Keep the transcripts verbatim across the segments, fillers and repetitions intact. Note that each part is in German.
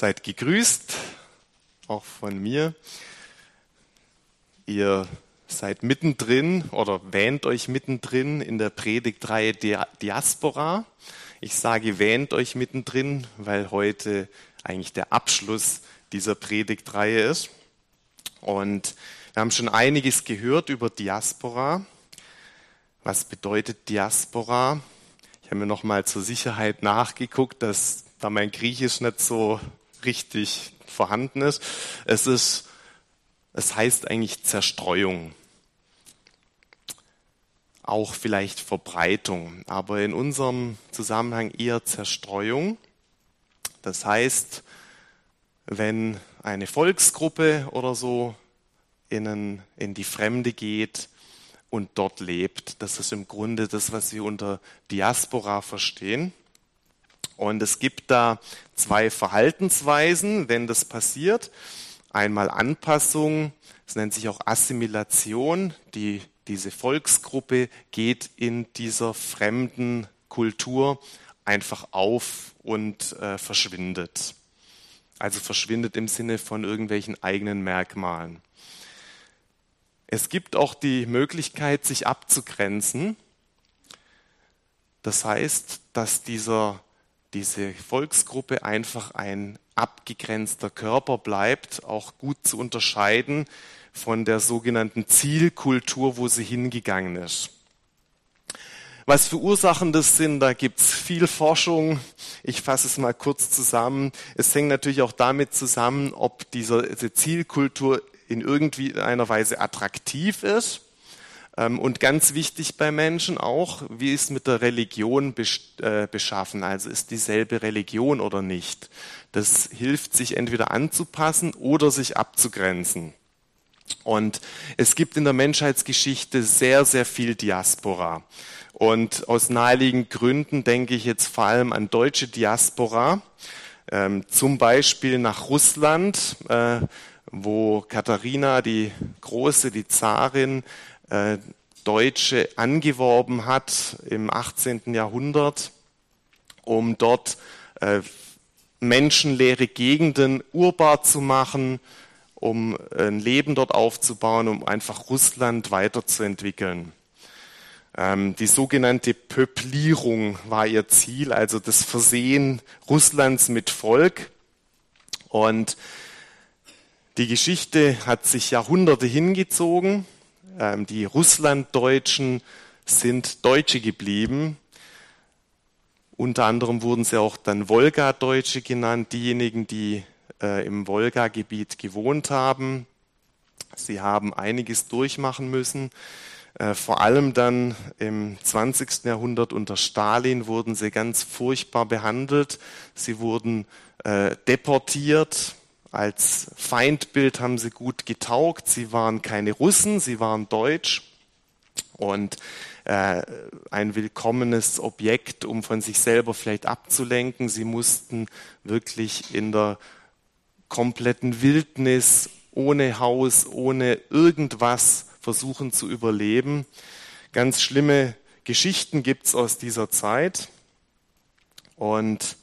Seid gegrüßt, auch von mir. Ihr seid mittendrin oder wähnt euch mittendrin in der Predigtreihe Diaspora. Ich sage wähnt euch mittendrin, weil heute eigentlich der Abschluss dieser Predigtreihe ist. Und wir haben schon einiges gehört über Diaspora. Was bedeutet Diaspora? Ich habe mir noch mal zur Sicherheit nachgeguckt, dass da mein Griechisch nicht so richtig vorhanden ist. Es ist, es heißt eigentlich Zerstreuung. Auch vielleicht Verbreitung, aber in unserem Zusammenhang eher Zerstreuung. Das heißt, wenn eine Volksgruppe oder so in, in die Fremde geht und dort lebt, das ist im Grunde das, was wir unter Diaspora verstehen. Und es gibt da zwei Verhaltensweisen, wenn das passiert. Einmal Anpassung, es nennt sich auch Assimilation. Die, diese Volksgruppe geht in dieser fremden Kultur einfach auf und äh, verschwindet. Also verschwindet im Sinne von irgendwelchen eigenen Merkmalen. Es gibt auch die Möglichkeit, sich abzugrenzen. Das heißt, dass dieser diese Volksgruppe einfach ein abgegrenzter Körper bleibt, auch gut zu unterscheiden von der sogenannten Zielkultur, wo sie hingegangen ist. Was für Ursachen das sind, da gibt's viel Forschung. Ich fasse es mal kurz zusammen. Es hängt natürlich auch damit zusammen, ob diese, diese Zielkultur in irgendwie einer Weise attraktiv ist. Und ganz wichtig bei Menschen auch, wie ist mit der Religion beschaffen? Also ist dieselbe Religion oder nicht? Das hilft, sich entweder anzupassen oder sich abzugrenzen. Und es gibt in der Menschheitsgeschichte sehr, sehr viel Diaspora. Und aus naheliegenden Gründen denke ich jetzt vor allem an deutsche Diaspora, ähm, zum Beispiel nach Russland, äh, wo Katharina die Große, die Zarin, äh, Deutsche angeworben hat im achtzehnten Jahrhundert, um dort äh, menschenleere Gegenden urbar zu machen, um ein Leben dort aufzubauen, um einfach Russland weiterzuentwickeln. Ähm, die sogenannte Peuplierung war ihr Ziel, also das Versehen Russlands mit Volk. Und die Geschichte hat sich Jahrhunderte hingezogen. Ähm, die Russlanddeutschen sind Deutsche geblieben. Unter anderem wurden sie auch dann Wolgadeutsche genannt, diejenigen, die äh, im Wolgagebiet gewohnt haben. Sie haben einiges durchmachen müssen. Äh, vor allem dann im zwanzigsten Jahrhundert unter Stalin wurden sie ganz furchtbar behandelt. Sie wurden äh, deportiert. Als Feindbild haben sie gut getaugt. Sie waren keine Russen, sie waren deutsch. Und äh, ein willkommenes Objekt, um von sich selber vielleicht abzulenken. Sie mussten wirklich in der kompletten Wildnis, ohne Haus, ohne irgendwas versuchen zu überleben. Ganz schlimme Geschichten gibt's aus dieser Zeit. Und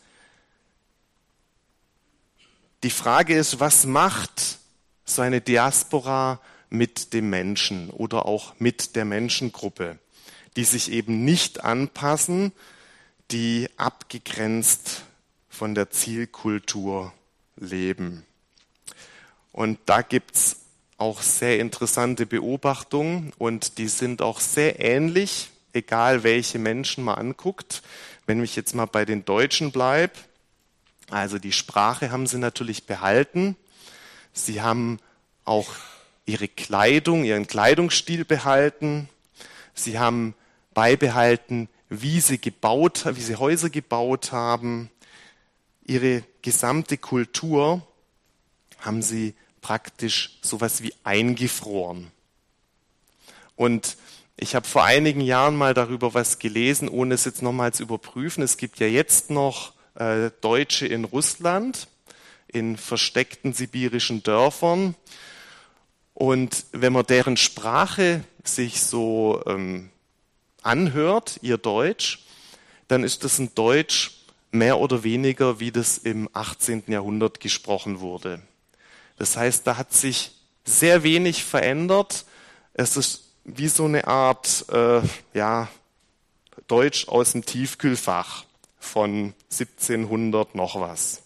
die Frage ist, was macht so eine Diaspora mit dem Menschen oder auch mit der Menschengruppe, die sich eben nicht anpassen, die abgegrenzt von der Zielkultur leben. Und da gibt's auch sehr interessante Beobachtungen und die sind auch sehr ähnlich, egal welche Menschen man anguckt. Wenn ich jetzt mal bei den Deutschen bleibe, also die Sprache haben sie natürlich behalten. Sie haben auch ihre Kleidung, ihren Kleidungsstil behalten. Sie haben beibehalten, wie sie gebaut, wie sie Häuser gebaut haben. Ihre gesamte Kultur haben sie praktisch sowas wie eingefroren. Und ich habe vor einigen Jahren mal darüber was gelesen, ohne es jetzt nochmal zu überprüfen. Es gibt ja jetzt noch äh, Deutsche in Russland, in versteckten sibirischen Dörfern. Und wenn man deren Sprache sich so ähm, anhört, ihr Deutsch, dann ist das ein Deutsch, mehr oder weniger, wie das im achtzehnten Jahrhundert gesprochen wurde. Das heißt, da hat sich sehr wenig verändert. Es ist wie so eine Art, äh, ja, Deutsch aus dem Tiefkühlfach von siebzehnhundert noch was.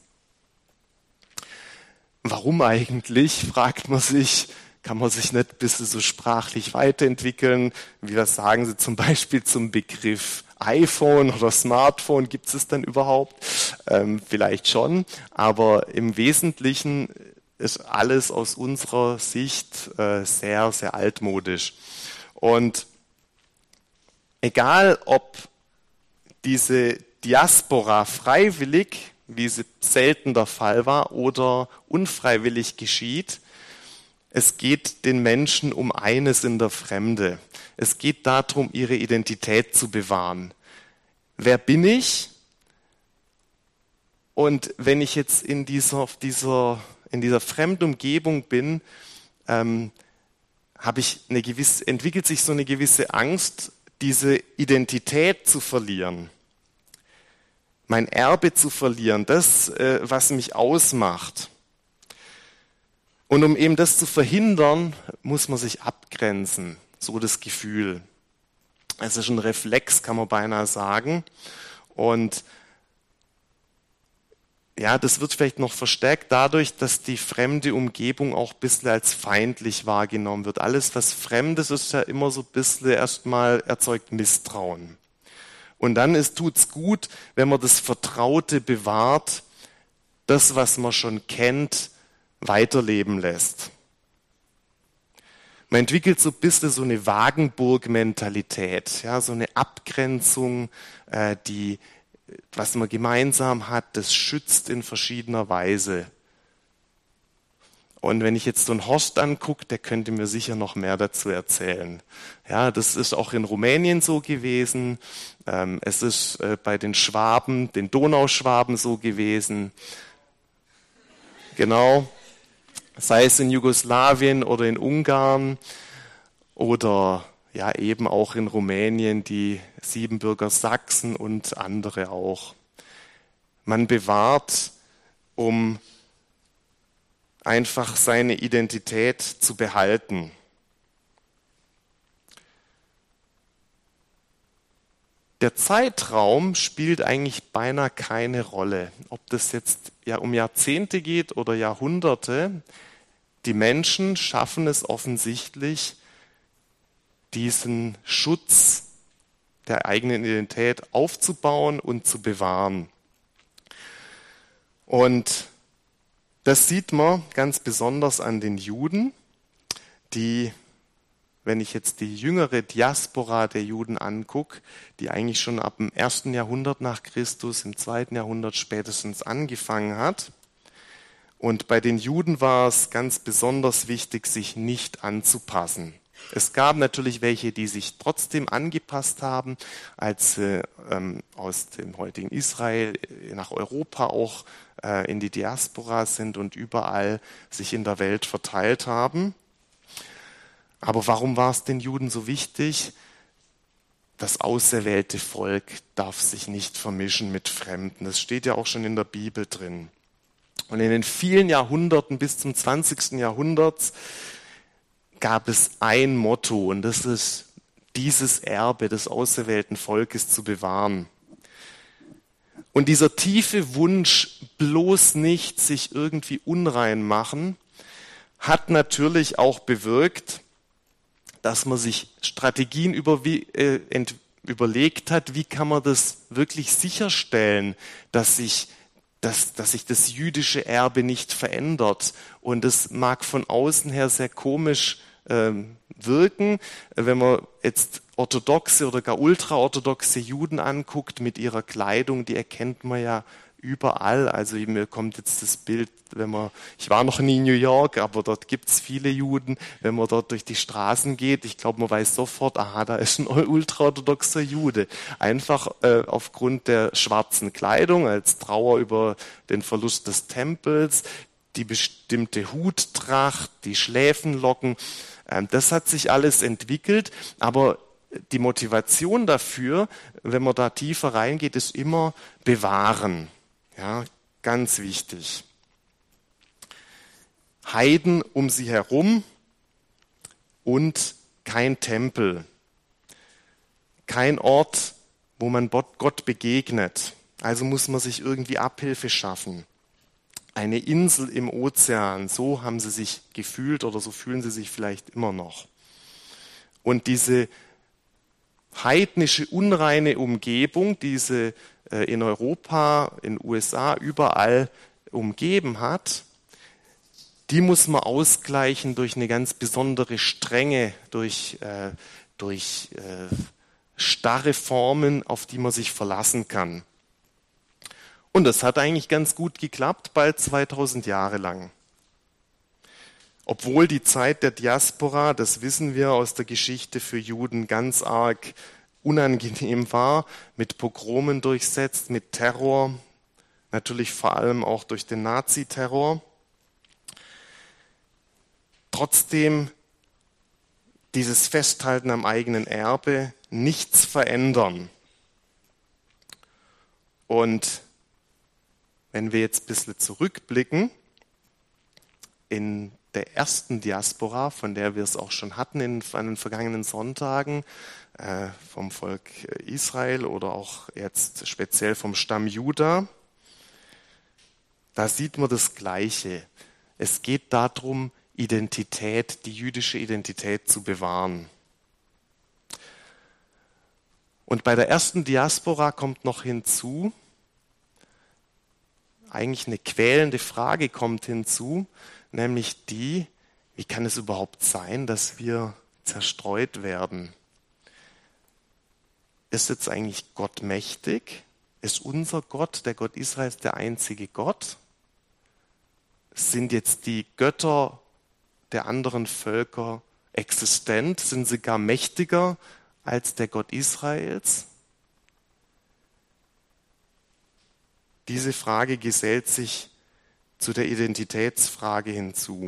Warum eigentlich, fragt man sich. Kann man sich nicht ein bisschen so sprachlich weiterentwickeln? Wie was sagen Sie zum Beispiel zum Begriff iPhone oder Smartphone? Gibt es denn überhaupt? Ähm, vielleicht schon, aber im Wesentlichen ist alles aus unserer Sicht äh, sehr, sehr altmodisch. Und egal, ob diese Diaspora freiwillig, wie es selten der Fall war, oder unfreiwillig geschieht, es geht den Menschen um eines in der Fremde. Es geht darum, ihre Identität zu bewahren. Wer bin ich? Und wenn ich jetzt in dieser, dieser, in dieser fremden Umgebung bin, ähm, habe ich eine gewisse, entwickelt sich so eine gewisse Angst, diese Identität zu verlieren, mein Erbe zu verlieren, das, äh, was mich ausmacht. Und um eben das zu verhindern, muss man sich abgrenzen, so das Gefühl. Es ist ein Reflex, kann man beinahe sagen. Und ja, das wird vielleicht noch verstärkt dadurch, dass die fremde Umgebung auch ein bisschen als feindlich wahrgenommen wird. Alles, was Fremdes ist, ja immer so ein bisschen erstmal erzeugt Misstrauen. Und dann tut es gut, wenn man das Vertraute bewahrt, das, was man schon kennt, weiterleben lässt. Man entwickelt so ein bisschen so eine Wagenburg-Mentalität, ja, so eine Abgrenzung, äh, die, was man gemeinsam hat, das schützt in verschiedener Weise. Und wenn ich jetzt so einen Horst angucke, der könnte mir sicher noch mehr dazu erzählen. Ja, das ist auch in Rumänien so gewesen. Ähm, es ist äh, bei den Schwaben, den Donauschwaben so gewesen. Genau. Sei es in Jugoslawien oder in Ungarn oder ja eben auch in Rumänien die Siebenbürger Sachsen und andere auch. Man bewahrt, um einfach seine Identität zu behalten. Der Zeitraum spielt eigentlich beinahe keine Rolle, ob das jetzt ja um Jahrzehnte geht oder Jahrhunderte. Die Menschen schaffen es offensichtlich, diesen Schutz der eigenen Identität aufzubauen und zu bewahren. Und das sieht man ganz besonders an den Juden, die, wenn ich jetzt die jüngere Diaspora der Juden angucke, die eigentlich schon ab dem ersten Jahrhundert nach Christus, im zweiten Jahrhundert spätestens angefangen hat. Und bei den Juden war es ganz besonders wichtig, sich nicht anzupassen. Es gab natürlich welche, die sich trotzdem angepasst haben, als sie ähm, aus dem heutigen Israel nach Europa auch äh, in die Diaspora sind und überall sich in der Welt verteilt haben. Aber warum war es den Juden so wichtig? Das auserwählte Volk darf sich nicht vermischen mit Fremden. Das steht ja auch schon in der Bibel drin. Und in den vielen Jahrhunderten bis zum zwanzigsten Jahrhundert gab es ein Motto, und das ist, dieses Erbe des auserwählten Volkes zu bewahren. Und dieser tiefe Wunsch, bloß nicht sich irgendwie unrein machen, hat natürlich auch bewirkt, dass man sich Strategien über, äh, ent, überlegt hat, wie kann man das wirklich sicherstellen, dass sich Dass, dass sich das jüdische Erbe nicht verändert. Und das mag von außen her sehr komisch ähm, wirken, wenn man jetzt orthodoxe oder gar ultraorthodoxe Juden anguckt mit ihrer Kleidung, die erkennt man ja überall. Also mir kommt jetzt das Bild, wenn man, ich war noch nie in New York, aber dort gibt es viele Juden, wenn man dort durch die Straßen geht, ich glaube, man weiß sofort, aha, da ist ein ultraorthodoxer Jude. Einfach äh, aufgrund der schwarzen Kleidung, als Trauer über den Verlust des Tempels, die bestimmte Huttracht, die Schläfenlocken, ähm, das hat sich alles entwickelt, aber die Motivation dafür, wenn man da tiefer reingeht, ist immer bewahren. Ja, ganz wichtig. Heiden um sie herum und kein Tempel. Kein Ort, wo man Gott begegnet. Also muss man sich irgendwie Abhilfe schaffen. Eine Insel im Ozean, so haben sie sich gefühlt oder so fühlen sie sich vielleicht immer noch. Und diese heidnische, unreine Umgebung, die sie äh, in Europa, in den U S A, überall umgeben hat, die muss man ausgleichen durch eine ganz besondere Strenge, durch, äh, durch äh, starre Formen, auf die man sich verlassen kann. Und das hat eigentlich ganz gut geklappt, bald zweitausend Jahre lang. Obwohl die Zeit der Diaspora, das wissen wir aus der Geschichte, für Juden ganz arg unangenehm war, mit Pogromen durchsetzt, mit Terror, natürlich vor allem auch durch den Naziterror. Trotzdem dieses Festhalten am eigenen Erbe, nichts verändern. Und wenn wir jetzt ein bisschen zurückblicken, in der ersten Diaspora, von der wir es auch schon hatten in den vergangenen Sonntagen, äh, vom Volk Israel oder auch jetzt speziell vom Stamm Juda, da sieht man das Gleiche. Es geht darum, Identität, die jüdische Identität zu bewahren. Und bei der ersten Diaspora kommt noch hinzu, eigentlich eine quälende Frage kommt hinzu, nämlich die, wie kann es überhaupt sein, dass wir zerstreut werden? Ist jetzt eigentlich Gott mächtig? Ist unser Gott, der Gott Israels, der einzige Gott? Sind jetzt die Götter der anderen Völker existent? Sind sie gar mächtiger als der Gott Israels? Diese Frage gesellt sich zu der Identitätsfrage hinzu.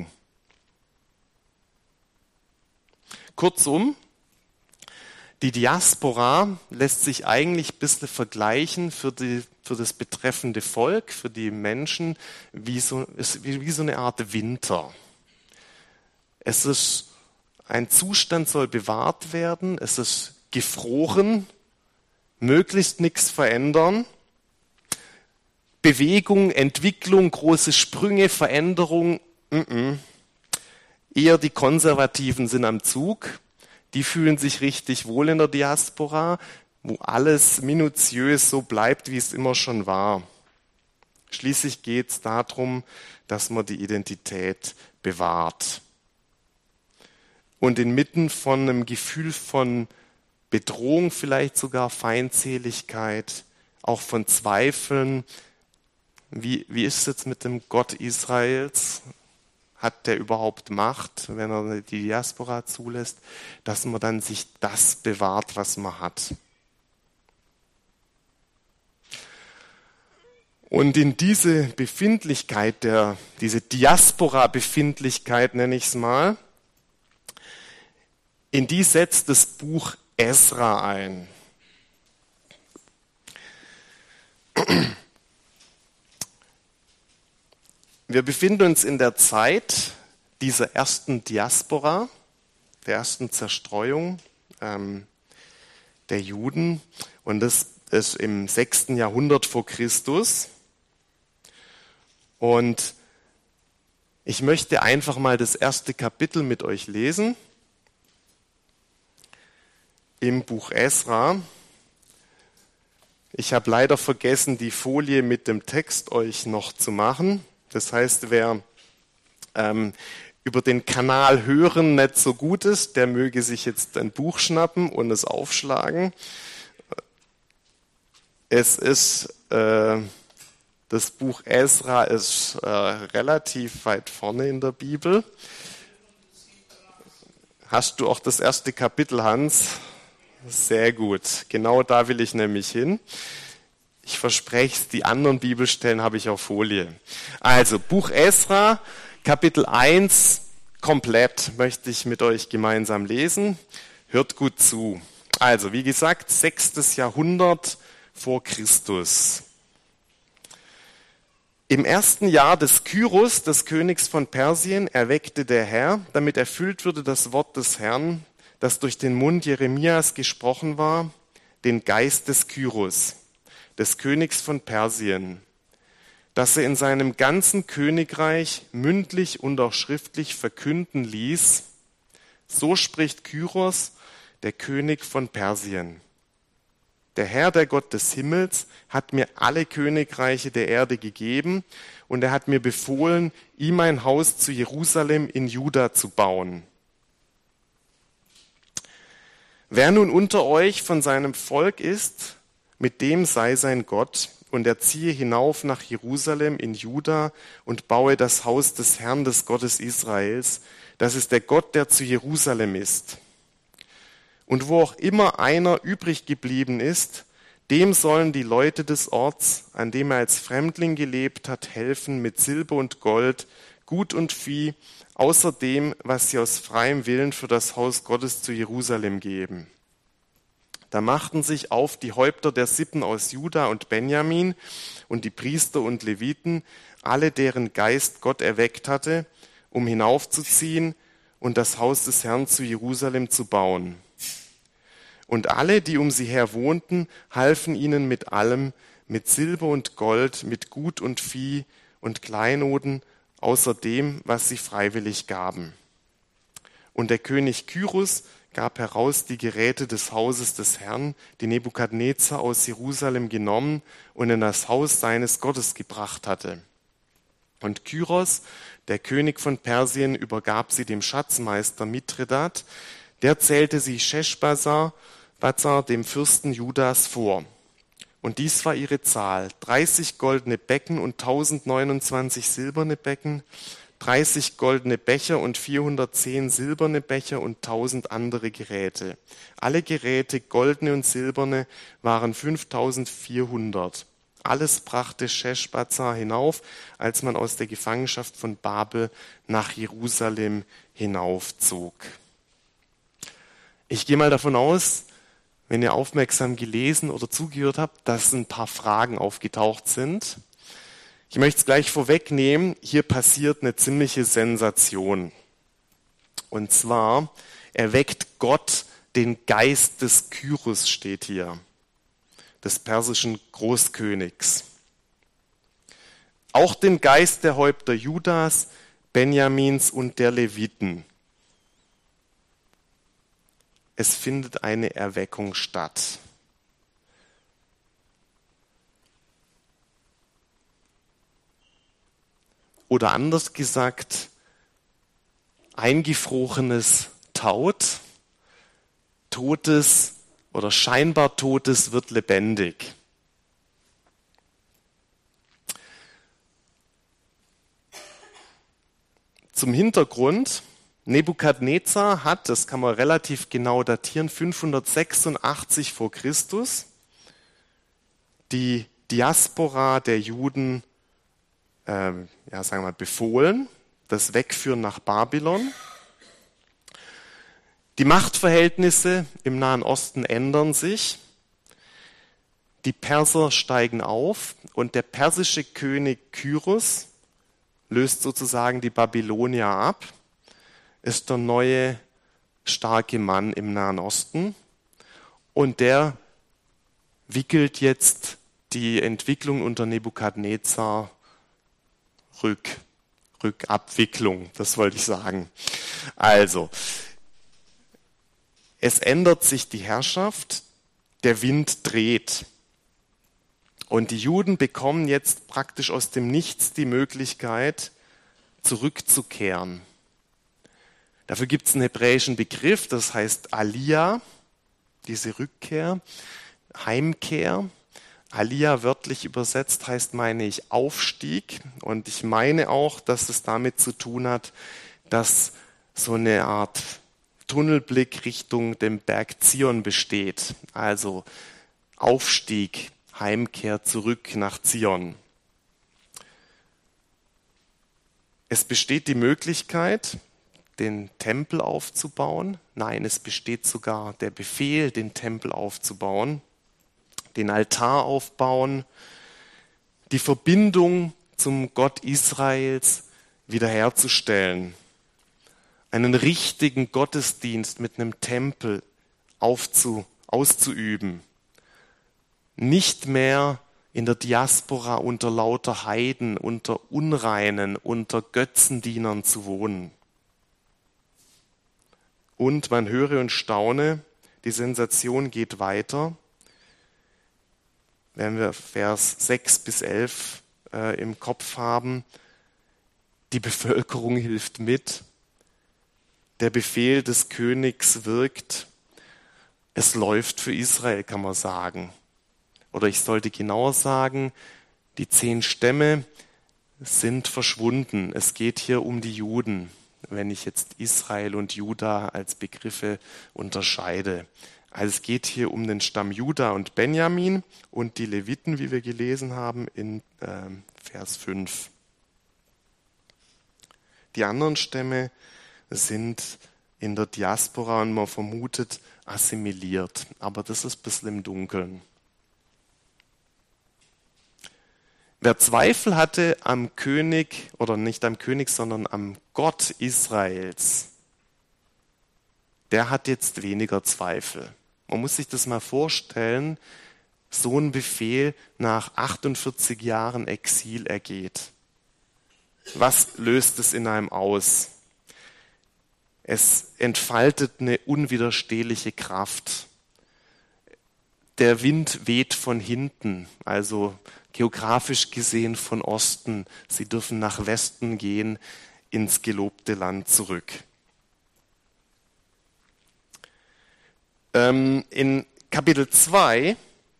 Kurzum, die Diaspora lässt sich eigentlich ein bisschen vergleichen für, die, für das betreffende Volk, für die Menschen, wie so, wie, wie so eine Art Winter. Es ist, ein Zustand soll bewahrt werden, es ist gefroren, möglichst nichts verändern. Bewegung, Entwicklung, große Sprünge, Veränderung, m-m. Eher die Konservativen sind am Zug. Die fühlen sich richtig wohl in der Diaspora, wo alles minutiös so bleibt, wie es immer schon war. Schließlich geht es darum, dass man die Identität bewahrt. Und inmitten von einem Gefühl von Bedrohung, vielleicht sogar Feindseligkeit, auch von Zweifeln, Wie, wie ist es jetzt mit dem Gott Israels? Hat der überhaupt Macht, wenn er die Diaspora zulässt, dass man dann sich das bewahrt, was man hat? Und in diese Befindlichkeit, der, diese Diaspora-Befindlichkeit nenne ich es mal, in die setzt das Buch Esra ein. Wir befinden uns in der Zeit dieser ersten Diaspora, der ersten Zerstreuung ähm, der Juden. Und das ist im sechsten Jahrhundert vor Christus. Und ich möchte einfach mal das erste Kapitel mit euch lesen im Buch Esra. Ich habe leider vergessen, die Folie mit dem Text euch noch zu machen. Das heißt, wer ähm, über den Kanal Hören nicht so gut ist, der möge sich jetzt ein Buch schnappen und es aufschlagen. Es ist, äh, das Buch Esra ist äh, relativ weit vorne in der Bibel. Hast du auch das erste Kapitel, Hans? Sehr gut. Genau da will ich nämlich hin. Ich verspreche es, die anderen Bibelstellen habe ich auf Folie. Also, Buch Esra, Kapitel eins, komplett möchte ich mit euch gemeinsam lesen. Hört gut zu. Also, wie gesagt, sechstes Jahrhundert vor Christus. Im ersten Jahr des Kyros, des Königs von Persien, erweckte der Herr, damit erfüllt würde das Wort des Herrn, das durch den Mund Jeremias gesprochen war, den Geist des Kyros, des Königs von Persien, dass er in seinem ganzen Königreich mündlich und auch schriftlich verkünden ließ, so spricht Kyros, der König von Persien. Der Herr, der Gott des Himmels, hat mir alle Königreiche der Erde gegeben und er hat mir befohlen, ihm ein Haus zu Jerusalem in Juda zu bauen. Wer nun unter euch von seinem Volk ist, mit dem sei sein Gott, und er ziehe hinauf nach Jerusalem in Juda und baue das Haus des Herrn, des Gottes Israels. Das ist der Gott, der zu Jerusalem ist. Und wo auch immer einer übrig geblieben ist, dem sollen die Leute des Orts, an dem er als Fremdling gelebt hat, helfen mit Silber und Gold, Gut und Vieh, außer dem, was sie aus freiem Willen für das Haus Gottes zu Jerusalem geben. Da machten sich auf die Häupter der Sippen aus Juda und Benjamin und die Priester und Leviten, alle deren Geist Gott erweckt hatte, um hinaufzuziehen und das Haus des Herrn zu Jerusalem zu bauen. Und alle, die um sie her wohnten, halfen ihnen mit allem, mit Silber und Gold, mit Gut und Vieh und Kleinoden, außer dem, was sie freiwillig gaben. Und der König Kyros gab heraus die Geräte des Hauses des Herrn, die Nebukadnezar aus Jerusalem genommen und in das Haus seines Gottes gebracht hatte. Und Kyros, der König von Persien, übergab sie dem Schatzmeister Mithredat, der zählte sie Sheshbazzar, Bazzar, dem Fürsten Judas, vor. Und dies war ihre Zahl, dreißig goldene Becken und tausendneunundzwanzig silberne Becken, dreißig goldene Becher und vierhundertzehn silberne Becher und tausend andere Geräte. Alle Geräte, goldene und silberne, waren fünftausendvierhundert. Alles brachte Sheshbazzar hinauf, als man aus der Gefangenschaft von Babel nach Jerusalem hinaufzog. Ich gehe mal davon aus, wenn ihr aufmerksam gelesen oder zugehört habt, dass ein paar Fragen aufgetaucht sind. Ich möchte es gleich vorwegnehmen, hier passiert eine ziemliche Sensation. Und zwar erweckt Gott den Geist des Kyros, steht hier, des persischen Großkönigs. Auch den Geist der Häupter Judas, Benjamins und der Leviten. Es findet eine Erweckung statt. Oder anders gesagt, eingefrorenes taut, Totes oder scheinbar Totes wird lebendig. Zum Hintergrund: Nebukadnezar hat, das kann man relativ genau datieren, fünfhundertsechsundachtzig vor Christus die Diaspora der Juden äh, ja, sagen wir mal, befohlen, das Wegführen nach Babylon. Die Machtverhältnisse im Nahen Osten ändern sich. Die Perser steigen auf und der persische König Kyros löst sozusagen die Babylonier ab, ist der neue starke Mann im Nahen Osten und der wickelt jetzt die Entwicklung unter Nebukadnezar rück, Rückabwicklung, das wollte ich sagen. Also, es ändert sich die Herrschaft, der Wind dreht und die Juden bekommen jetzt praktisch aus dem Nichts die Möglichkeit, zurückzukehren. Dafür gibt es einen hebräischen Begriff, das heißt Aliyah, diese Rückkehr, Heimkehr. Aliyah wörtlich übersetzt heißt, meine ich, Aufstieg. Und ich meine auch, dass es damit zu tun hat, dass so eine Art Tunnelblick Richtung dem Berg Zion besteht. Also Aufstieg, Heimkehr zurück nach Zion. Es besteht die Möglichkeit, den Tempel aufzubauen. Nein, es besteht sogar der Befehl, den Tempel aufzubauen, den Altar aufbauen, die Verbindung zum Gott Israels wiederherzustellen, einen richtigen Gottesdienst mit einem Tempel aufzu, auszuüben, nicht mehr in der Diaspora unter lauter Heiden, unter Unreinen, unter Götzendienern zu wohnen. Und man höre und staune, die Sensation geht weiter. Wenn wir Vers sechs bis elf äh, im Kopf haben, die Bevölkerung hilft mit, der Befehl des Königs wirkt, es läuft für Israel, kann man sagen. Oder ich sollte genauer sagen, die zehn Stämme sind verschwunden. Es geht hier um die Juden, wenn ich jetzt Israel und Juda als Begriffe unterscheide. Also es geht hier um den Stamm Juda und Benjamin und die Leviten, wie wir gelesen haben in äh, Vers fünf. Die anderen Stämme sind in der Diaspora und man vermutet assimiliert, aber das ist ein bisschen im Dunkeln. Wer Zweifel hatte am König, oder nicht am König, sondern am Gott Israels, der hat jetzt weniger Zweifel. Man muss sich das mal vorstellen, so ein Befehl nach achtundvierzig Jahren Exil ergeht. Was löst es in einem aus? Es entfaltet eine unwiderstehliche Kraft. Der Wind weht von hinten, also geografisch gesehen von Osten. Sie dürfen nach Westen gehen, ins gelobte Land zurück. Ähm, in Kapitel zwei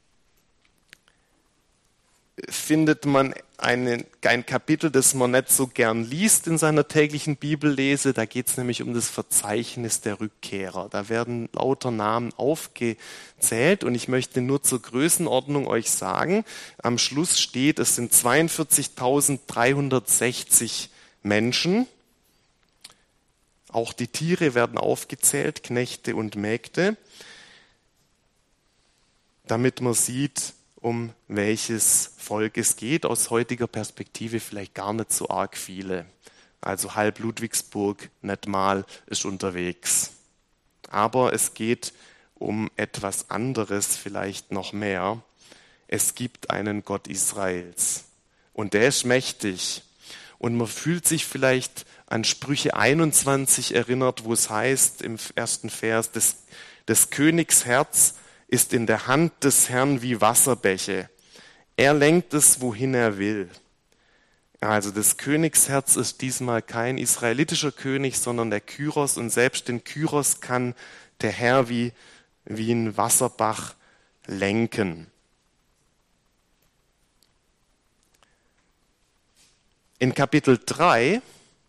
findet man eine, ein Kapitel, das man nicht so gern liest in seiner täglichen Bibellese. Da geht es nämlich um das Verzeichnis der Rückkehrer. Da werden lauter Namen aufgezählt und ich möchte nur zur Größenordnung euch sagen, am Schluss steht, es sind zweiundvierzigtausenddreihundertsechzig Menschen. Auch die Tiere werden aufgezählt, Knechte und Mägde, damit man sieht, um welches Volk es geht. Aus heutiger Perspektive vielleicht gar nicht so arg viele. Also halb Ludwigsburg, nicht mal, ist unterwegs. Aber es geht um etwas anderes, vielleicht noch mehr. Es gibt einen Gott Israels und der ist mächtig. Und man fühlt sich vielleicht an Sprüche einundzwanzig erinnert, wo es heißt im ersten Vers, des, des Königs Herz ist in der Hand des Herrn wie Wasserbäche. Er lenkt es, wohin er will. Also das Königsherz ist diesmal kein israelitischer König, sondern der Kyros. Und selbst den Kyros kann der Herr wie, wie ein Wasserbach lenken. In Kapitel drei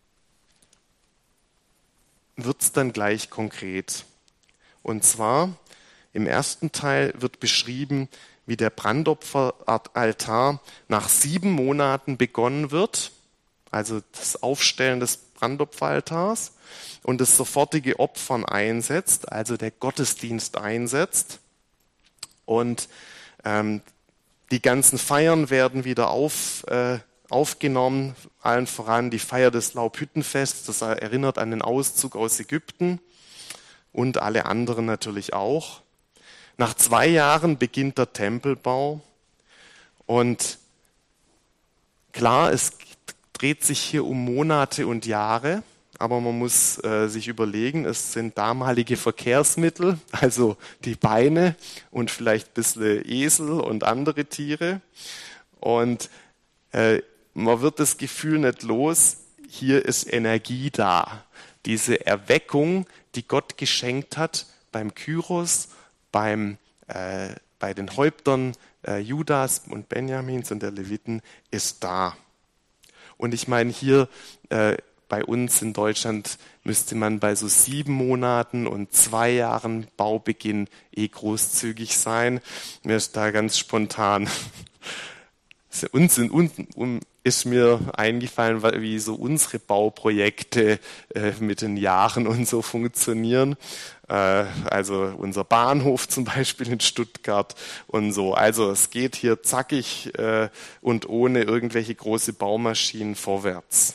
wird es dann gleich konkret. Und zwar im ersten Teil wird beschrieben, wie der Brandopferaltar nach sieben Monaten begonnen wird, also das Aufstellen des Brandopferaltars und das sofortige Opfern einsetzt, also der Gottesdienst einsetzt. Und ähm, die ganzen Feiern werden wieder auf, äh, aufgenommen, allen voran die Feier des Laubhüttenfests, das erinnert an den Auszug aus Ägypten und alle anderen natürlich auch. Nach zwei Jahren beginnt der Tempelbau und klar, es dreht sich hier um Monate und Jahre, aber man muss äh, sich überlegen, es sind damalige Verkehrsmittel, also die Beine und vielleicht ein bisschen Esel und andere Tiere und äh, man wird das Gefühl nicht los, hier ist Energie da. Diese Erweckung, die Gott geschenkt hat beim Kyros, beim, äh, bei den Häuptern äh, Judas und Benjamins und der Leviten ist da. Und ich meine, hier äh, bei uns in Deutschland müsste man bei so sieben Monaten und zwei Jahren Baubeginn eh großzügig sein. Mir ist da ganz spontan, uns in, um, ist mir eingefallen, wie so unsere Bauprojekte äh, mit den Jahren und so funktionieren. Äh, also unser Bahnhof zum Beispiel in Stuttgart und so. Also es geht hier zackig äh, und ohne irgendwelche große Baumaschinen vorwärts.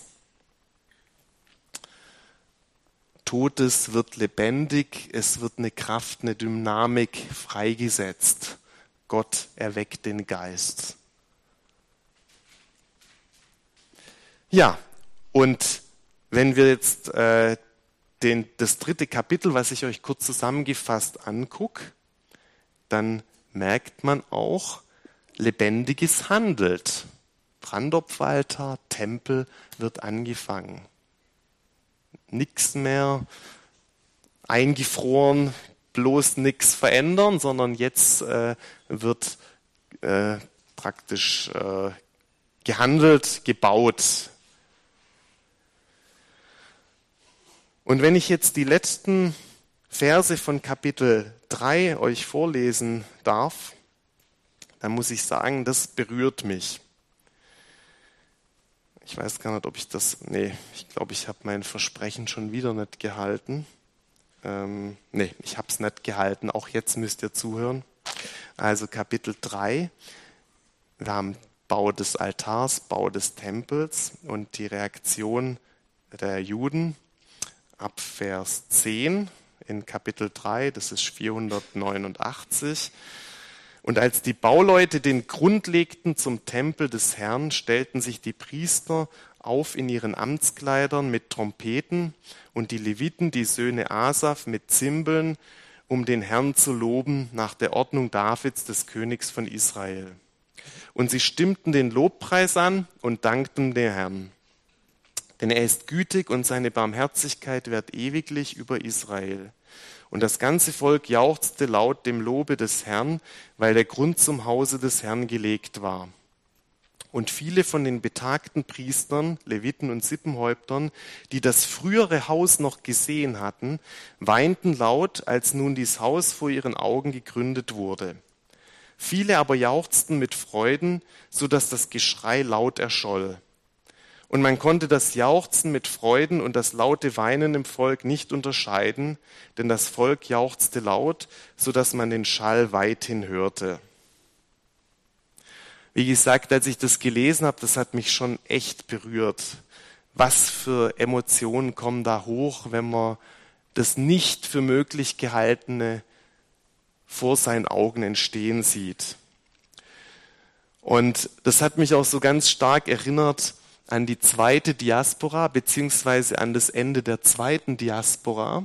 Totes wird lebendig, es wird eine Kraft, eine Dynamik freigesetzt. Gott erweckt den Geist. Ja, und wenn wir jetzt äh, den, das dritte Kapitel, was ich euch kurz zusammengefasst angucke, dann merkt man auch, lebendiges handelt. Brandopferaltar, Tempel wird angefangen. Nichts mehr eingefroren, bloß nichts verändern, sondern jetzt äh, wird äh, praktisch äh, gehandelt, gebaut. Und wenn ich jetzt die letzten Verse von Kapitel drei euch vorlesen darf, dann muss ich sagen, das berührt mich. Ich weiß gar nicht, ob ich das, nee, ich glaube, ich habe mein Versprechen schon wieder nicht gehalten. Ähm, nee, ich habe es nicht gehalten, auch jetzt müsst ihr zuhören. Also Kapitel drei, wir haben Bau des Altars, Bau des Tempels und die Reaktion der Juden ab Vers zehn in Kapitel drei, das ist vierhundertneunundachtzig. Und als die Bauleute den Grund legten zum Tempel des Herrn, stellten sich die Priester auf in ihren Amtskleidern mit Trompeten und die Leviten, die Söhne Asaf, mit Zimbeln, um den Herrn zu loben nach der Ordnung Davids, des Königs von Israel. Und sie stimmten den Lobpreis an und dankten dem Herrn. Denn er ist gütig und seine Barmherzigkeit währt ewiglich über Israel. Und das ganze Volk jauchzte laut dem Lobe des Herrn, weil der Grund zum Hause des Herrn gelegt war. Und viele von den betagten Priestern, Leviten und Sippenhäuptern, die das frühere Haus noch gesehen hatten, weinten laut, als nun dies Haus vor ihren Augen gegründet wurde. Viele aber jauchzten mit Freuden, so dass das Geschrei laut erscholl. Und man konnte das Jauchzen mit Freuden und das laute Weinen im Volk nicht unterscheiden, denn das Volk jauchzte laut, so dass man den Schall weithin hörte. Wie gesagt, als ich das gelesen habe, das hat mich schon echt berührt. Was für Emotionen kommen da hoch, wenn man das nicht für möglich Gehaltene vor seinen Augen entstehen sieht. Und das hat mich auch so ganz stark erinnert an die zweite Diaspora, beziehungsweise an das Ende der zweiten Diaspora,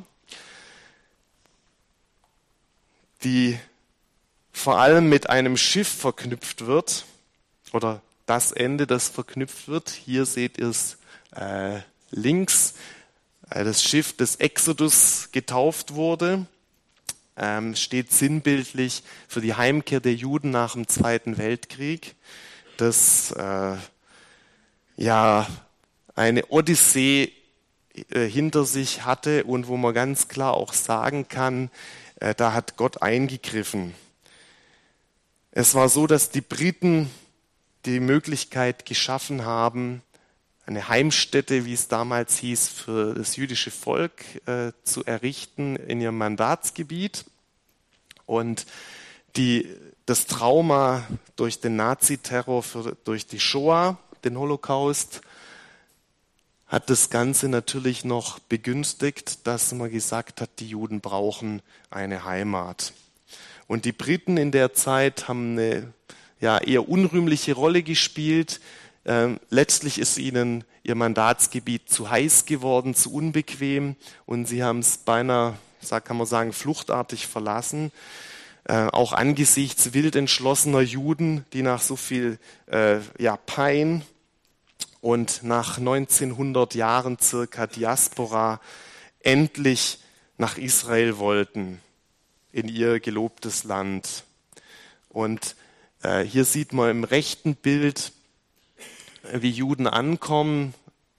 die vor allem mit einem Schiff verknüpft wird, oder das Ende, das verknüpft wird. Hier seht ihr es äh, links, äh, das Schiff des Exodus getauft wurde, ähm, steht sinnbildlich für die Heimkehr der Juden nach dem Zweiten Weltkrieg, das äh, ja eine Odyssee äh, hinter sich hatte und wo man ganz klar auch sagen kann, äh, da hat Gott eingegriffen. Es war so, dass die Briten die Möglichkeit geschaffen haben, eine Heimstätte, wie es damals hieß, für das jüdische Volk äh, zu errichten in ihrem Mandatsgebiet. Und die, das Trauma durch den Naziterror, für, durch die Shoah, den Holocaust, hat das Ganze natürlich noch begünstigt, dass man gesagt hat, die Juden brauchen eine Heimat. Und die Briten in der Zeit haben eine ja, eher unrühmliche Rolle gespielt. Ähm, letztlich ist ihnen ihr Mandatsgebiet zu heiß geworden, zu unbequem und sie haben es beinahe, kann man sagen, fluchtartig verlassen. Äh, auch angesichts wild entschlossener Juden, die nach so viel äh, ja, Pein und nach neunzehnhundert Jahren circa Diaspora endlich nach Israel wollten, in ihr gelobtes Land. Und äh, hier sieht man im rechten Bild, wie Juden ankommen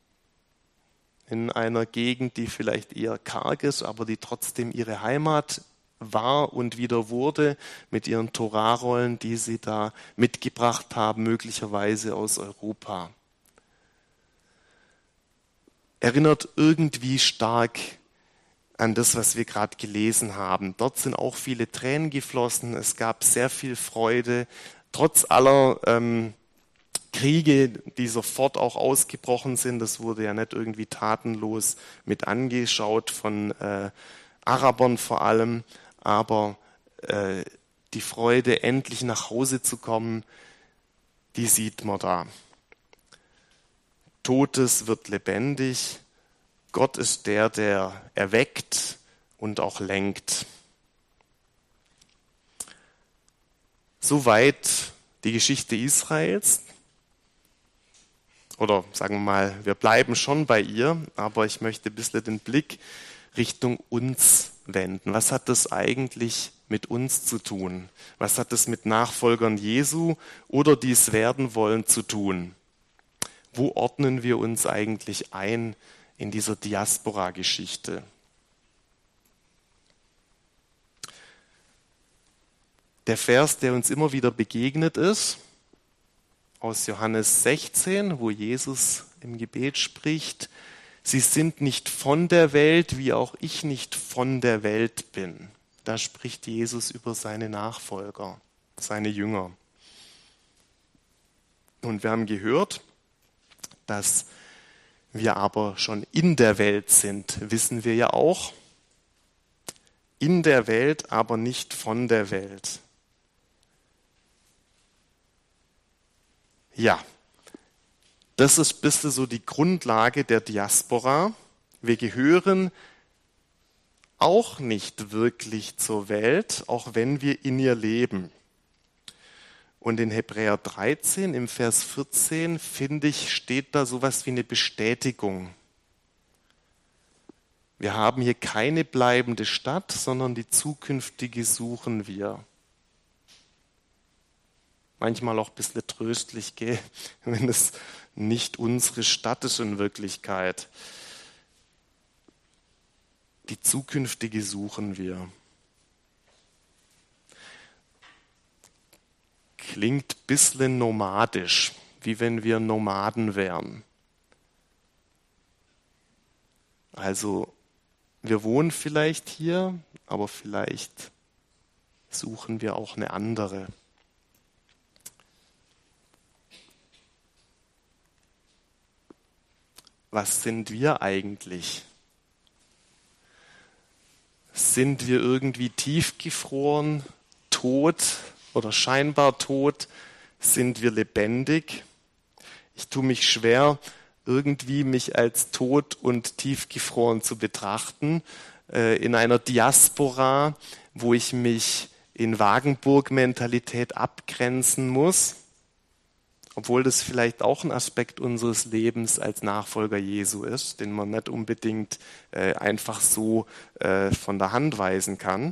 in einer Gegend, die vielleicht eher karg ist, aber die trotzdem ihre Heimat war und wieder wurde, mit ihren Torarollen, die sie da mitgebracht haben, möglicherweise aus Europa. erinnert irgendwie stark an das, was wir gerade gelesen haben. Dort sind auch viele Tränen geflossen, es gab sehr viel Freude, trotz aller ähm, Kriege, die sofort auch ausgebrochen sind. Das wurde ja nicht irgendwie tatenlos mit angeschaut von äh, Arabern vor allem, aber äh, die Freude, endlich nach Hause zu kommen, die sieht man da. Totes wird lebendig. Gott ist der, der erweckt und auch lenkt. Soweit die Geschichte Israels. Oder sagen wir mal, wir bleiben schon bei ihr, aber ich möchte ein bisschen den Blick Richtung uns wenden. Was hat das eigentlich mit uns zu tun? Was hat das mit Nachfolgern Jesu oder die es werden wollen zu tun? Wo ordnen wir uns eigentlich ein in dieser Diaspora-Geschichte? Der Vers, der uns immer wieder begegnet ist, aus Johannes sechzehn, wo Jesus im Gebet spricht, sie sind nicht von der Welt, wie auch ich nicht von der Welt bin. Da spricht Jesus über seine Nachfolger, seine Jünger. Und wir haben gehört, dass wir aber schon in der Welt sind, wissen wir ja auch. In der Welt, aber nicht von der Welt. Ja, das ist ein bisschen so die Grundlage der Diaspora. Wir gehören auch nicht wirklich zur Welt, auch wenn wir in ihr leben. Und in Hebräer dreizehn, im Vers vierzehn, finde ich, steht da sowas wie eine Bestätigung. Wir haben hier keine bleibende Stadt, sondern die zukünftige suchen wir. Manchmal auch ein bisschen tröstlich, gell? Wenn es nicht unsere Stadt ist in Wirklichkeit. Die zukünftige suchen wir. Klingt ein bisschen nomadisch, wie wenn wir Nomaden wären. Also wir wohnen vielleicht hier, aber vielleicht suchen wir auch eine andere. Was sind wir eigentlich? Sind wir irgendwie tiefgefroren, tot oder scheinbar tot? Sind wir lebendig? Ich tue mich schwer, irgendwie mich als tot und tiefgefroren zu betrachten. Äh, in einer Diaspora, wo ich mich in Wagenburg-Mentalität abgrenzen muss. Obwohl das vielleicht auch ein Aspekt unseres Lebens als Nachfolger Jesu ist, den man nicht unbedingt äh, einfach so äh, von der Hand weisen kann.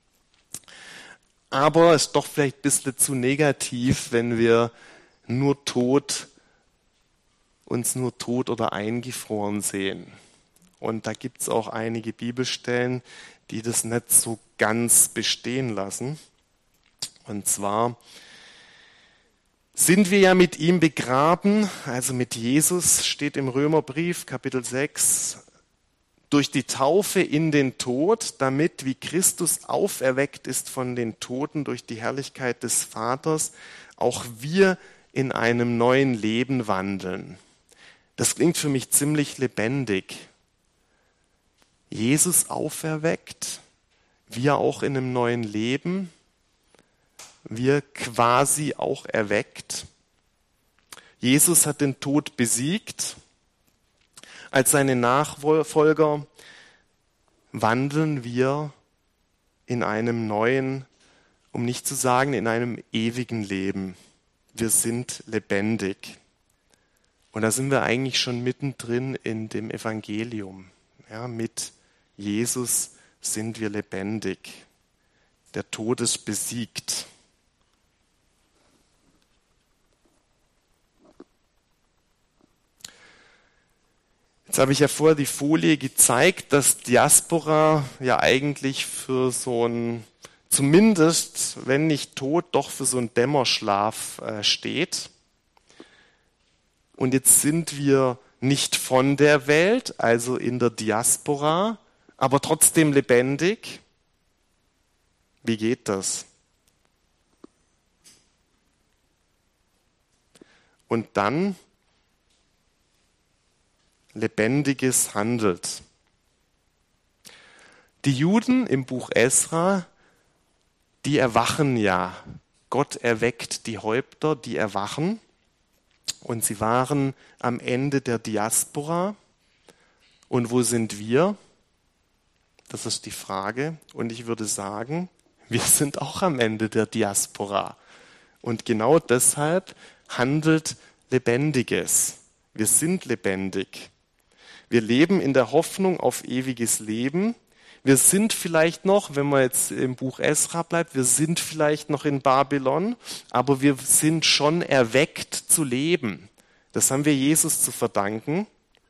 Aber es ist doch vielleicht ein bisschen zu negativ, wenn wir nur tot, uns nur tot oder eingefroren sehen. Und da gibt es auch einige Bibelstellen, die das nicht so ganz bestehen lassen. Und zwar sind wir ja mit ihm begraben, also mit Jesus, steht im Römerbrief, Kapitel sechs, durch die Taufe in den Tod, damit, wie Christus auferweckt ist von den Toten durch die Herrlichkeit des Vaters, auch wir in einem neuen Leben wandeln. Das klingt für mich ziemlich lebendig. Jesus auferweckt, wir auch in einem neuen Leben, wir quasi auch erweckt. Jesus hat den Tod besiegt. Als seine Nachfolger wandeln wir in einem neuen, um nicht zu sagen, in einem ewigen Leben. Wir sind lebendig. Und da sind wir eigentlich schon mittendrin in dem Evangelium. Ja, mit Jesus sind wir lebendig. Der Tod ist besiegt. Jetzt habe ich ja vorher die Folie gezeigt, dass Diaspora ja eigentlich für so ein, zumindest, wenn nicht tot, doch für so einen Dämmerschlaf äh, steht. Und jetzt sind wir nicht von der Welt, also in der Diaspora, aber trotzdem lebendig. Wie geht das? Und dann lebendiges handelt. Die Juden im Buch Esra, die erwachen ja. Gott erweckt die Häupter, die erwachen. Und sie waren am Ende der Diaspora. Und wo sind wir? Das ist die Frage. Und ich würde sagen, wir sind auch am Ende der Diaspora. Und genau deshalb handelt Lebendiges. Wir sind lebendig. Wir leben in der Hoffnung auf ewiges Leben. Wir sind vielleicht noch, wenn man jetzt im Buch Esra bleibt, wir sind vielleicht noch in Babylon, aber wir sind schon erweckt zu leben. Das haben wir Jesus zu verdanken,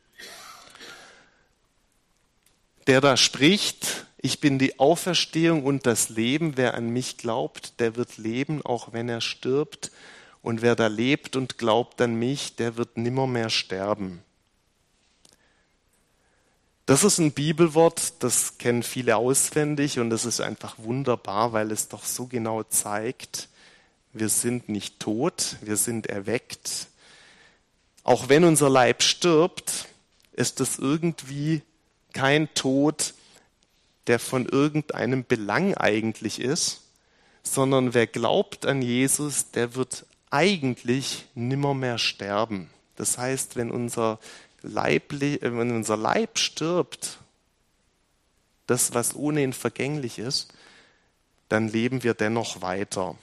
der da spricht: Ich bin die Auferstehung und das Leben. Wer an mich glaubt, der wird leben, auch wenn er stirbt. Und wer da lebt und glaubt an mich, der wird nimmermehr sterben. Das ist ein Bibelwort, das kennen viele auswendig und das ist einfach wunderbar, weil es doch so genau zeigt, wir sind nicht tot, wir sind erweckt. Auch wenn unser Leib stirbt, ist das irgendwie kein Tod, der von irgendeinem Belang eigentlich ist, sondern wer glaubt an Jesus, der wird eigentlich nimmermehr sterben. Das heißt, wenn unser Leib, wenn unser Leib stirbt, das, was ohnehin vergänglich ist, dann leben wir dennoch weiter.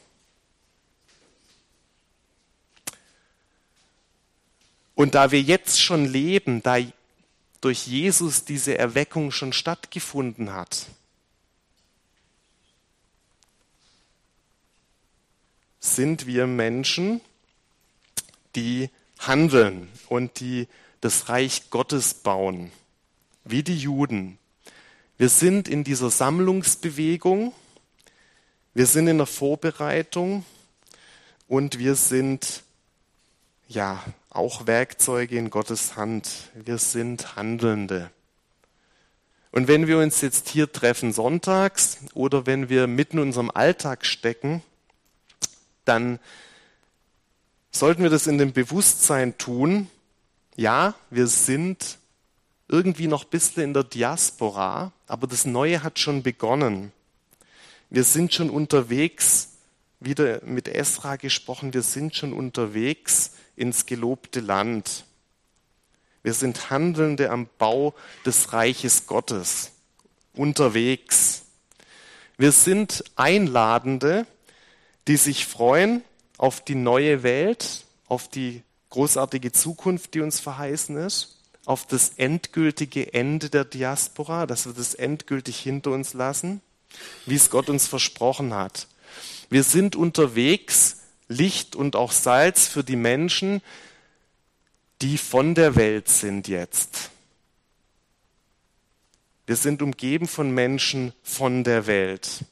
Und da wir jetzt schon leben, da durch Jesus diese Erweckung schon stattgefunden hat, sind wir Menschen, die handeln und die das Reich Gottes bauen, wie die Juden. Wir sind in dieser Sammlungsbewegung, wir sind in der Vorbereitung und wir sind ja auch Werkzeuge in Gottes Hand. Wir sind Handelnde. Und wenn wir uns jetzt hier treffen sonntags oder wenn wir mitten in unserem Alltag stecken, dann sollten wir das in dem Bewusstsein tun, ja, wir sind irgendwie noch ein bisschen in der Diaspora, aber das Neue hat schon begonnen. Wir sind schon unterwegs, wieder mit Esra gesprochen, wir sind schon unterwegs ins gelobte Land. Wir sind Handelnde am Bau des Reiches Gottes, unterwegs. Wir sind Einladende, die sich freuen auf die neue Welt, auf die großartige Zukunft, die uns verheißen ist, auf das endgültige Ende der Diaspora, dass wir das endgültig hinter uns lassen, wie es Gott uns versprochen hat. Wir sind unterwegs, Licht und auch Salz für die Menschen, die von der Welt sind jetzt. Wir sind umgeben von Menschen von der Welt.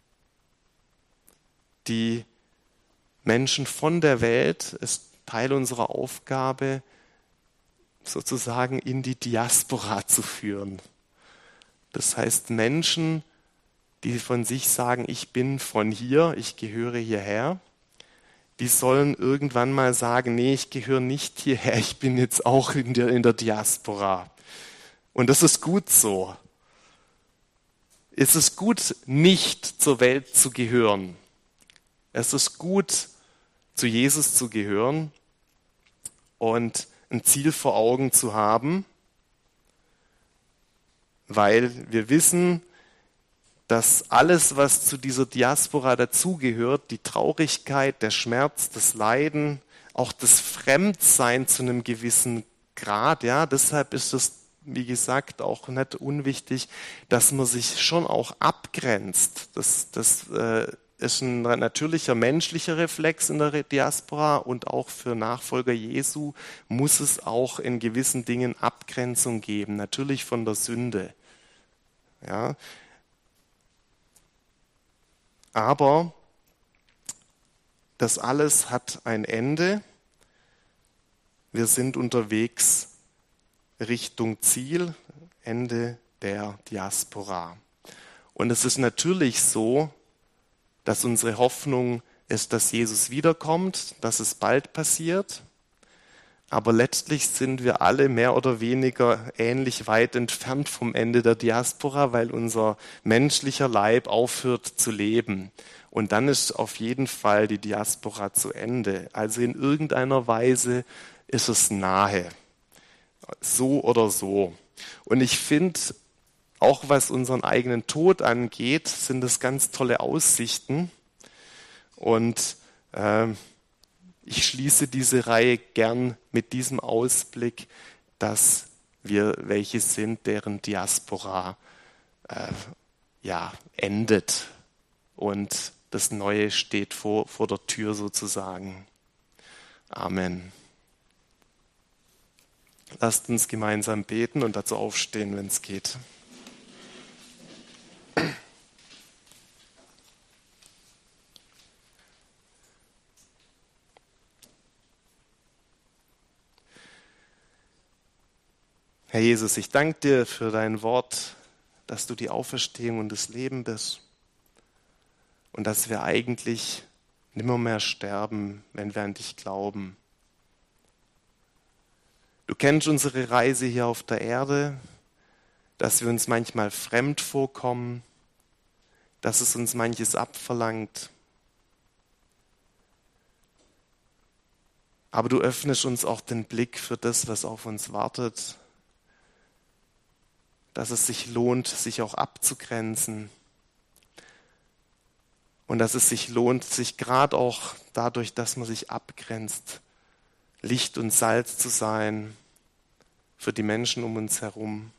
Die Menschen von der Welt ist Teil unserer Aufgabe, sozusagen in die Diaspora zu führen. Das heißt, Menschen, die von sich sagen, ich bin von hier, ich gehöre hierher, die sollen irgendwann mal sagen, nee, ich gehöre nicht hierher, ich bin jetzt auch in der, in der Diaspora. Und das ist gut so. Es ist gut, nicht zur Welt zu gehören. Es ist gut, zu Jesus zu gehören und ein Ziel vor Augen zu haben, weil wir wissen, dass alles, was zu dieser Diaspora dazugehört, die Traurigkeit, der Schmerz, das Leiden, auch das Fremdsein zu einem gewissen Grad, ja, deshalb ist es, wie gesagt, auch nicht unwichtig, dass man sich schon auch abgrenzt. Das, das äh, ist ein natürlicher menschlicher Reflex in der Diaspora und auch für Nachfolger Jesu muss es auch in gewissen Dingen Abgrenzung geben, natürlich von der Sünde. Ja. Aber das alles hat ein Ende. Wir sind unterwegs Richtung Ziel, Ende der Diaspora. Und es ist natürlich so, dass unsere Hoffnung ist, dass Jesus wiederkommt, dass es bald passiert. Aber letztlich sind wir alle mehr oder weniger ähnlich weit entfernt vom Ende der Diaspora, weil unser menschlicher Leib aufhört zu leben. Und dann ist auf jeden Fall die Diaspora zu Ende. Also in irgendeiner Weise ist es nahe. So oder so. Und ich finde, auch was unseren eigenen Tod angeht, sind das ganz tolle Aussichten. Und äh, ich schließe diese Reihe gern mit diesem Ausblick, dass wir welche sind, deren Diaspora äh, ja, endet. Und das Neue steht vor, vor der Tür sozusagen. Amen. Lasst uns gemeinsam beten und dazu aufstehen, wenn es geht. Herr Jesus, ich danke dir für dein Wort, dass du die Auferstehung und das Leben bist und dass wir eigentlich nimmermehr sterben, wenn wir an dich glauben. Du kennst unsere Reise hier auf der Erde, dass wir uns manchmal fremd vorkommen, dass es uns manches abverlangt. Aber du öffnest uns auch den Blick für das, was auf uns wartet, dass es sich lohnt, sich auch abzugrenzen und dass es sich lohnt, sich gerade auch dadurch, dass man sich abgrenzt, Licht und Salz zu sein für die Menschen um uns herum.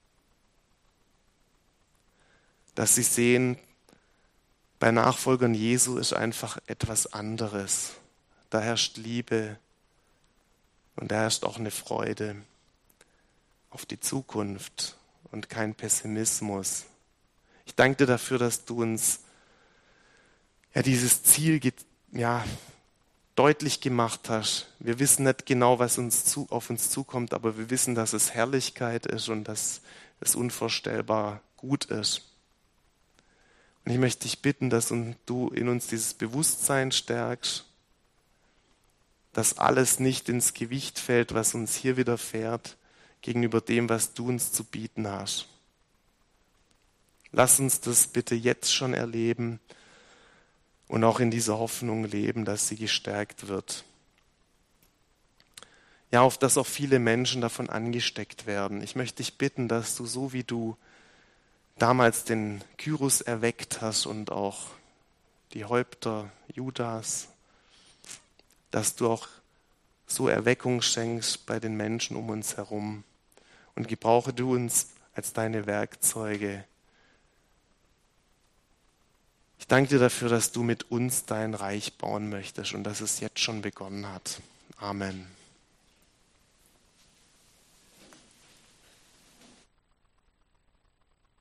Dass sie sehen, bei Nachfolgern Jesu ist einfach etwas anderes. Da herrscht Liebe und da herrscht auch eine Freude auf die Zukunft und kein Pessimismus. Ich danke dir dafür, dass du uns ja dieses Ziel ja, deutlich gemacht hast. Wir wissen nicht genau, was uns zu, auf uns zukommt, aber wir wissen, dass es Herrlichkeit ist und dass es unvorstellbar gut ist. Und ich möchte dich bitten, dass du in uns dieses Bewusstsein stärkst, dass alles nicht ins Gewicht fällt, was uns hier widerfährt, gegenüber dem, was du uns zu bieten hast. Lass uns das bitte jetzt schon erleben und auch in dieser Hoffnung leben, dass sie gestärkt wird. Ja, auf dass auch viele Menschen davon angesteckt werden. Ich möchte dich bitten, dass du, so wie du damals den Kyros erweckt hast und auch die Häupter Judas, dass du auch so Erweckung schenkst bei den Menschen um uns herum. Und gebrauche du uns als deine Werkzeuge. Ich danke dir dafür, dass du mit uns dein Reich bauen möchtest und dass es jetzt schon begonnen hat. Amen.